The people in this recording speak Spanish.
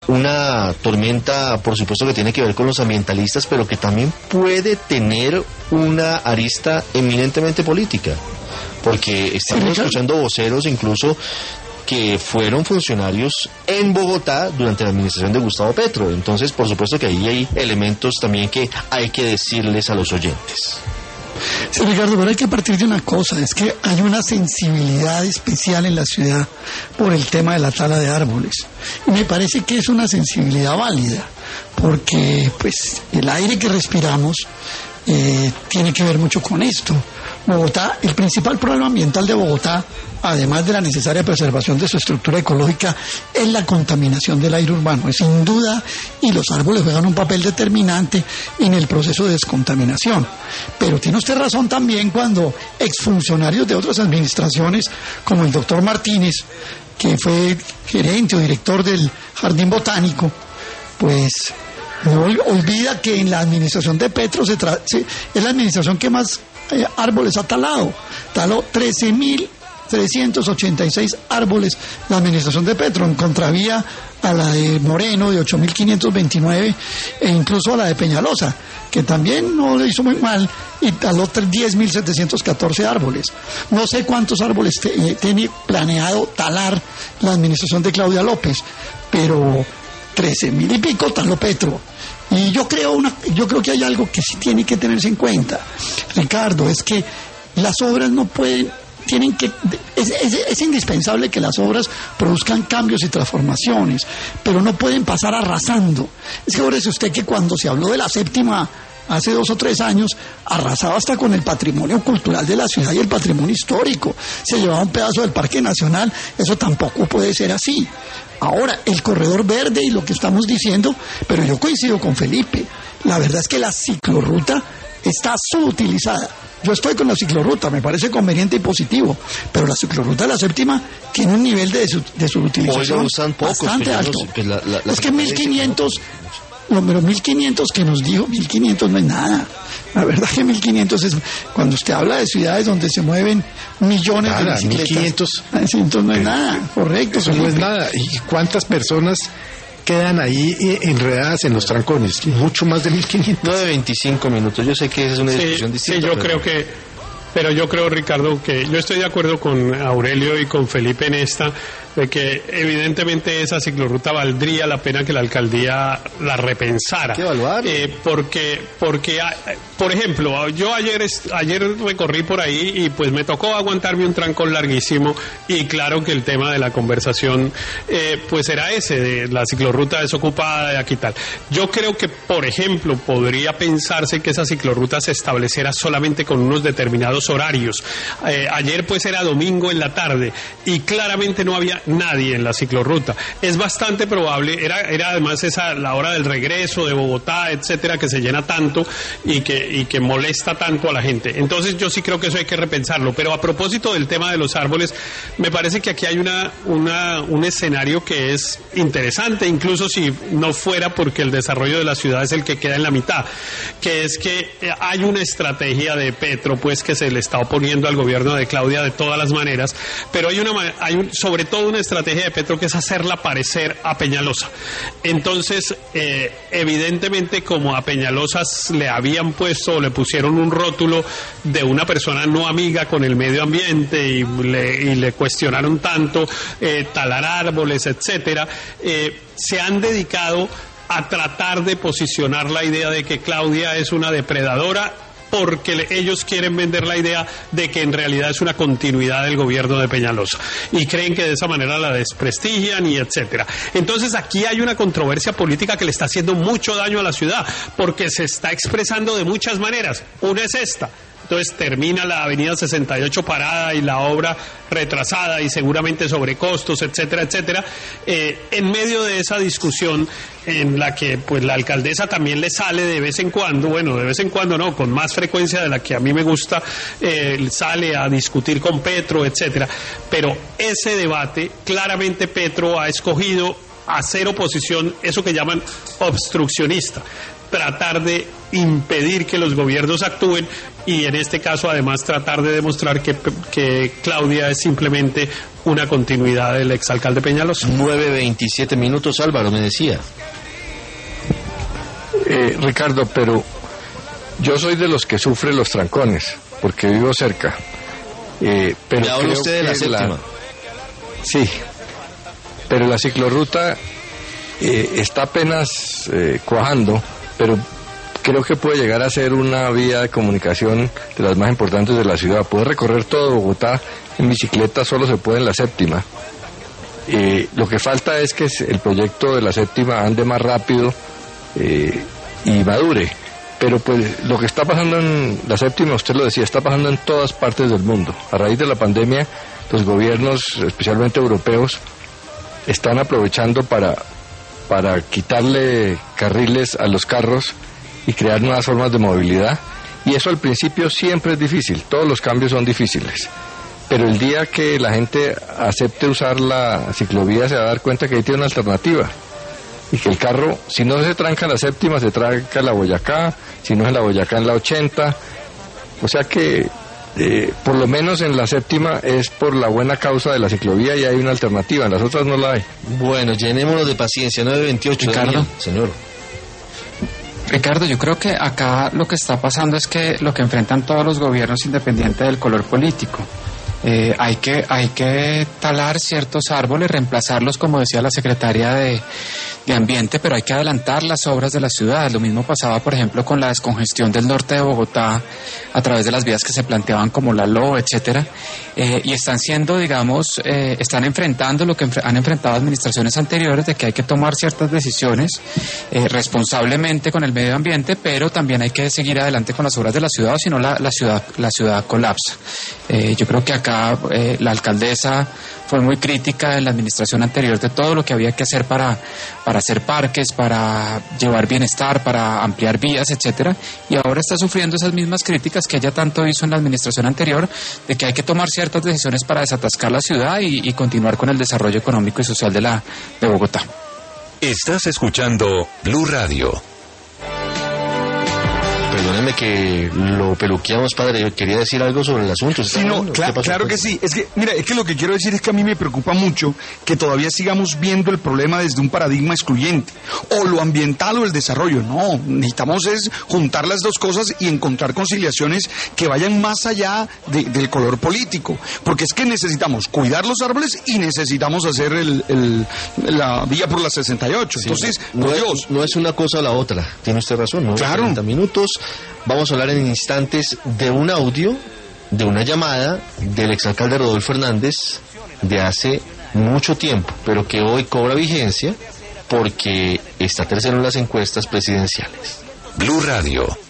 una tormenta, por supuesto, que tiene que ver con los ambientalistas, pero que también puede tener una arista eminentemente política, porque estamos escuchando voceros incluso que fueron funcionarios en Bogotá durante la administración de Gustavo Petro. Entonces, por supuesto que ahí hay elementos también que hay que decirles a los oyentes. Sí, Ricardo, pero hay que partir de una cosa, es que hay una sensibilidad especial en la ciudad por el tema de la tala de árboles. Y me parece que es una sensibilidad válida, porque pues el aire que respiramos tiene que ver mucho con esto. Bogotá, el principal problema ambiental de Bogotá, además de la necesaria preservación de su estructura ecológica, es la contaminación del aire urbano, es sin duda, y los árboles juegan un papel determinante en el proceso de descontaminación. Pero tiene usted razón también cuando exfuncionarios de otras administraciones, como el doctor Martínez, que fue gerente o director del Jardín Botánico, pues no olvida que en la administración de Petro es la administración que más árboles ha talado. Taló 13.386 árboles la administración de Petro, en contravía a la de Moreno de 8.529 e incluso a la de Peñalosa, que también no le hizo muy mal y taló 10.714 árboles. No sé cuántos árboles tiene planeado talar la administración de Claudia López, pero 13.000 y pico taló Petro. Y yo creo que hay algo que sí tiene que tenerse en cuenta, Ricardo, es que las obras no pueden, es indispensable que las obras produzcan cambios y transformaciones, pero no pueden pasar arrasando. Es que ahora es usted que cuando se habló de la séptima hace 2 o 3 años, arrasaba hasta con el patrimonio cultural de la ciudad y el patrimonio histórico. Se llevaba un pedazo del Parque Nacional, eso tampoco puede ser así. Ahora, el corredor verde y lo que estamos diciendo, pero yo coincido con Felipe, la verdad es que la ciclorruta está subutilizada. Yo estoy con la ciclorruta, me parece conveniente y positivo, pero la ciclorruta de la séptima tiene un nivel de subutilización bastante alto. Es que 1.500... No, pero 1.500 que nos dijo, 1.500 no es nada. La verdad que 1.500 es... Cuando usted habla de ciudades donde se mueven millones de bicicletas... 1.500 no es nada, correcto. Eso no es nada. ¿Y cuántas personas quedan ahí enredadas en los trancones? Mucho más de 1.500. No, de 25 minutos. Yo sé que esa es una discusión distinta. Sí, pero yo creo, Ricardo, que yo estoy de acuerdo con Aurelio y con Felipe en esta, de que evidentemente esa ciclorruta valdría la pena que la alcaldía la repensara. ¿Qué evaluar? Porque, por ejemplo, yo ayer recorrí por ahí y pues me tocó aguantarme un trancón larguísimo, y claro que el tema de la conversación pues era ese, de la ciclorruta desocupada de aquí tal. Yo creo que, por ejemplo, podría pensarse que esa ciclorruta se estableciera solamente con unos determinados horarios. Ayer pues era domingo en la tarde y claramente no había nadie en la ciclorruta. Es bastante probable, era además esa la hora del regreso de Bogotá, etcétera, que se llena tanto y que molesta tanto a la gente. Entonces yo sí creo que eso hay que repensarlo. Pero a propósito del tema de los árboles, me parece que aquí hay un escenario que es interesante, incluso si no fuera porque el desarrollo de la ciudad es el que queda en la mitad, que es que hay una estrategia de Petro pues que se le está oponiendo al gobierno de Claudia de todas las maneras, pero hay sobre todo una estrategia de Petro que es hacerla parecer a Peñalosa. Entonces, evidentemente, como a Peñalosa le habían puesto o le pusieron un rótulo de una persona no amiga con el medio ambiente y le cuestionaron tanto talar árboles, etcétera, se han dedicado a tratar de posicionar la idea de que Claudia es una depredadora, porque ellos quieren vender la idea de que en realidad es una continuidad del gobierno de Peñalosa y creen que de esa manera la desprestigian y etcétera. Entonces aquí hay una controversia política que le está haciendo mucho daño a la ciudad, porque se está expresando de muchas maneras. Una es esta. Entonces termina la avenida 68 parada y la obra retrasada y seguramente sobre costos, etcétera, etcétera. En medio de esa discusión en la que pues la alcaldesa también le sale de vez en cuando, bueno, de vez en cuando no, con más frecuencia de la que a mí me gusta, sale a discutir con Petro, etcétera. Pero ese debate, claramente Petro ha escogido hacer oposición, eso que llaman obstruccionista, tratar de impedir que los gobiernos actúen y en este caso además tratar de demostrar que Claudia es simplemente una continuidad del exalcalde Peñalosa. 9:27 minutos, Álvaro, me decía. Ricardo, pero yo soy de los que sufre los trancones, porque vivo cerca. Pero ¿ya habla usted de la séptima? Sí, pero la ciclorruta está apenas cuajando, pero creo que puede llegar a ser una vía de comunicación de las más importantes de la ciudad. Puede recorrer todo Bogotá en bicicleta, solo se puede en la séptima. Lo que falta es que el proyecto de la séptima ande más rápido y madure. Pero pues lo que está pasando en la séptima, usted lo decía, está pasando en todas partes del mundo. A raíz de la pandemia, los gobiernos, especialmente europeos, están aprovechando para quitarle carriles a los carros y crear nuevas formas de movilidad. Y eso al principio siempre es difícil, todos los cambios son difíciles. Pero el día que la gente acepte usar la ciclovía se va a dar cuenta que ahí tiene una alternativa. Y que el carro, si no se tranca en la séptima, se tranca en la Boyacá, si no es en la Boyacá, en la 80. O sea que, por lo menos en la séptima, es por la buena causa de la ciclovía y hay una alternativa, en las otras no la hay. Bueno, llenémonos de paciencia, 9:28. Ricardo. Daniel, señor. Ricardo, yo creo que acá lo que está pasando es que lo que enfrentan todos los gobiernos, independiente del color político, hay que talar ciertos árboles, reemplazarlos, como decía la secretaria de Ambiente, pero hay que adelantar las obras de la ciudad. Lo mismo pasaba, por ejemplo, con la descongestión del norte de Bogotá a través de las vías que se planteaban como la LO, etcétera, y están siendo, digamos, están enfrentando lo que han enfrentado administraciones anteriores, de que hay que tomar ciertas decisiones responsablemente con el medio ambiente, pero también hay que seguir adelante con las obras de la ciudad, o si no la ciudad colapsa. Yo creo que acá la alcaldesa fue muy crítica en la administración anterior de todo lo que había que hacer para hacer parques, para llevar bienestar, para ampliar vías, etcétera, y ahora está sufriendo esas mismas críticas que ella tanto hizo en la administración anterior, de que hay que tomar ciertas decisiones para desatascar la ciudad y continuar con el desarrollo económico y social de Bogotá. Estás escuchando Blue Radio. Perdóneme que lo peluqueamos, padre. Yo quería decir algo sobre el asunto. Sí, no, claro que sí. Es que, mira, es que lo que quiero decir es que a mí me preocupa mucho que todavía sigamos viendo el problema desde un paradigma excluyente. O lo ambiental o el desarrollo. No, necesitamos es juntar las dos cosas y encontrar conciliaciones que vayan más allá del color político. Porque es que necesitamos cuidar los árboles y necesitamos hacer la vía por la 68. Sí, entonces, por Dios. No es una cosa o la otra. Tiene usted razón, ¿no? Claro. 30 minutos. Vamos a hablar en instantes de un audio, de una llamada del exalcalde Rodolfo Hernández de hace mucho tiempo, pero que hoy cobra vigencia porque está tercero en las encuestas presidenciales. Blue Radio.